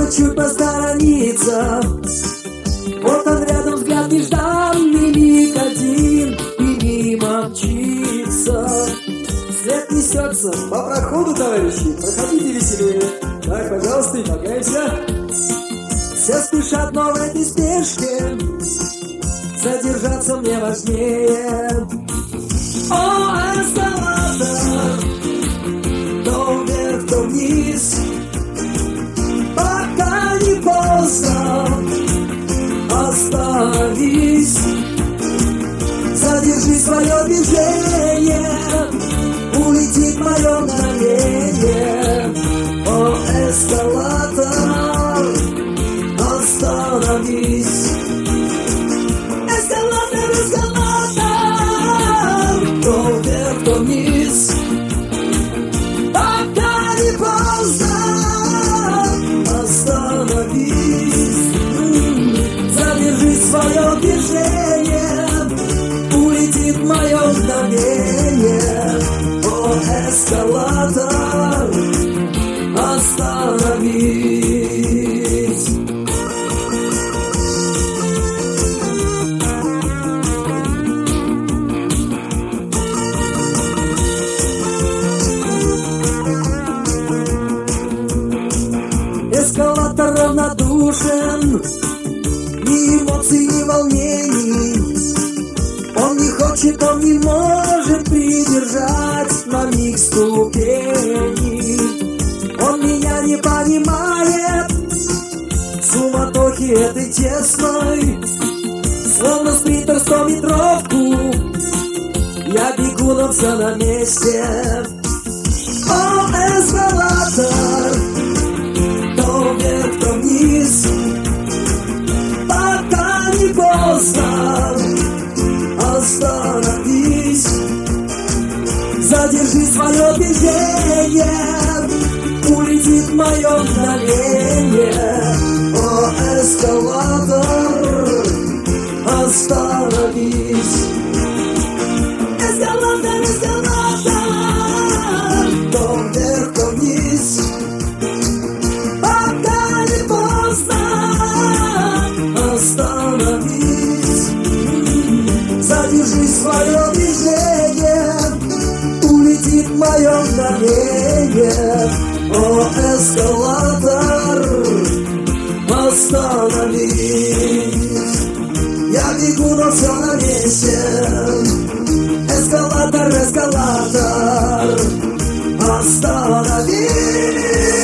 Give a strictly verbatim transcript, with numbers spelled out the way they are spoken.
бы чуть посторониться. Вот он рядом, взгляд нежданный, миг один, и мимо мчится. Свет несется по проходу, товарищи, проходите веселее. Так, пожалуйста, и помогаемся. Все спешат, но в этой спешке задержаться мне важнее. О, эскалатор, то вверх, то вниз, пока не поздно, остановись. Задержи свое движение, улетит мое мгновение. О, эскалатор, остановись. Эскалатор, эскалатор, то вверх, то вниз, пока не поздно, остановись. Задержи свое движение, улетит мое мгновение. О, эскалатор, остановись. Эскалатор равнодушен, ни эмоций, ни волнений. Он не хочет, он не может придержать на миг ступеней. Он меня не понимает, суматохи этой тесной. Словно спринтер стометровку, я бегу, но все на месте. О, эскалатор, то вверх, то вниз, пока не поздно, остановись. Задержи свое движение, улетит мое мгновение. О, эскалатор, остановись. Эскалатор, эскалатор, то вверх, то вниз, пока не поздно, остановись. Задержи свое движение, улетит мое мгновение. О, эскалатор, остановись. Я бегу, но все на месте. Эскалатор, эскалатор, остановись.